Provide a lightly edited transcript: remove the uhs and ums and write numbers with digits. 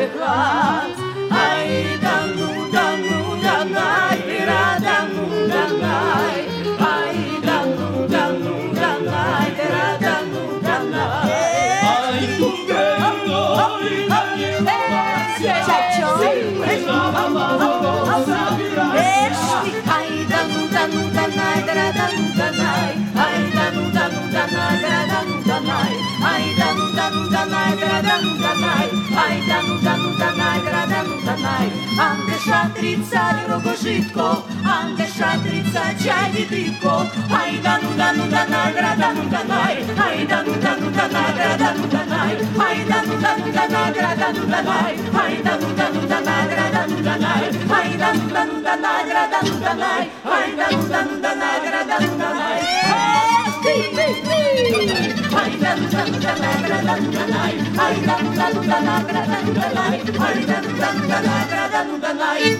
глаз. Ай, да ну, данай, да ну, данай. Ай, да ну, данай, да ну, данай. Ай, Анде шатрица рогожитко, анде шатрица чай дитко. Ай да ну данай, да ну данай. Ай да ну данай, да ну данай. Ай да ну данай, да ну данай. Ай да ну данай, да ну данай. Ай да ну данай, да ну данай. Ай да ну данай, да ну данай. Ай да ну данай, да ну данай. Ай да ну данай, да ну данай. Ай да ну данай, да ну данай.